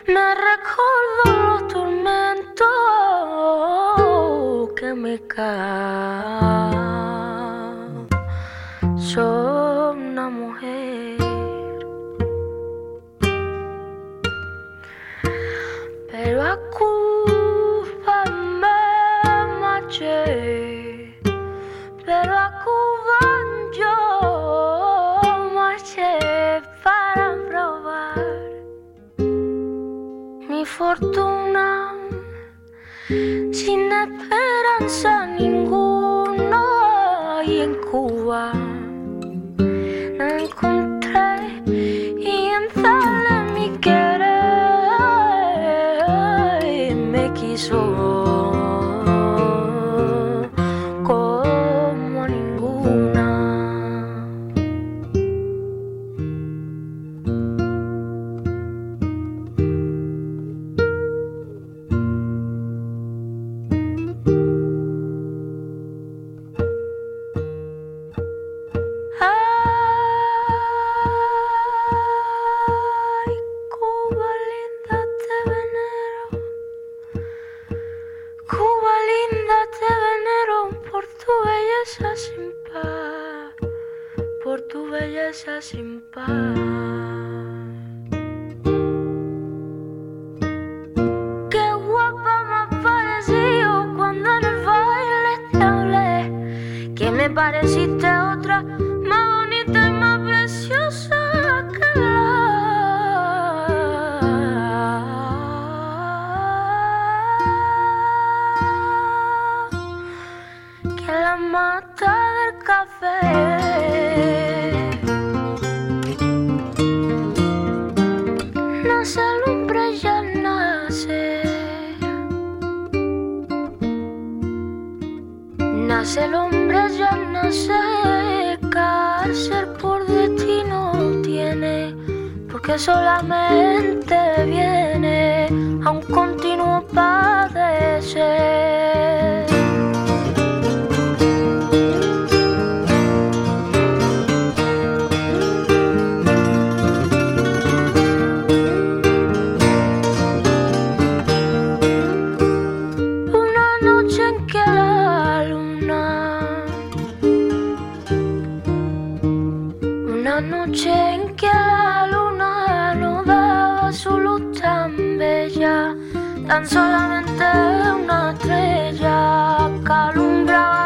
Me recuerdo los tormentos que me caen. Soy una mujer, pero a Cuba me marché, pero a Cuba yo marché para probar mi fortuna sin esperanza ninguna, y en Cuba no encontré y entrarle mi querer me quiso como a ninguna. Ay, Cuba linda, te venero. Cuba linda, te venero por tu belleza sin par, por tu belleza sin par. Qué guapa me has parecido cuando en el baile te hablé, que me pareciste otra más bonita y más preciosa que la mata del café. Nace el hombre, ya nace. Nace el hombre, ya nace. Cárcel por destino tiene, porque solamente viene a un continuo padecer. Una noche en que la luna, una noche en que la luna no daba su luz tan bella, tan solamente una estrella que alumbraba